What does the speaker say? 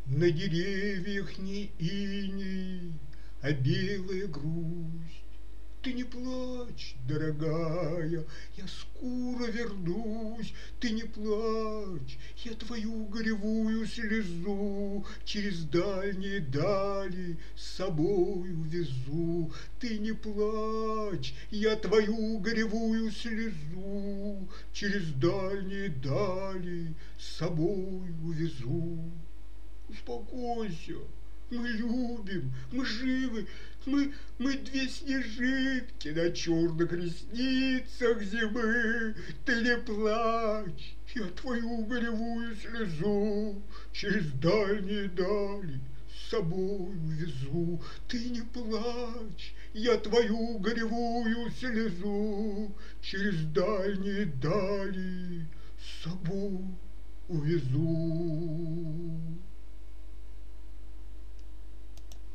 На деревьях не иней, а белая грусть. Ты не плачь, дорогая, я скоро вернусь. Ты не плачь, я твою горевую слезу через дальние дали с собой увезу. Ты не плачь, я твою горевую слезу через дальние дали с собой увезу. Успокойся, мы любим, мы живы, мы две снежинки на черных ресницах зимы. Ты не плачь, я твою горевую слезу через дальние дали с собой увезу. Ты не плачь, я твою горевую слезу через дальние дали с собой увезу.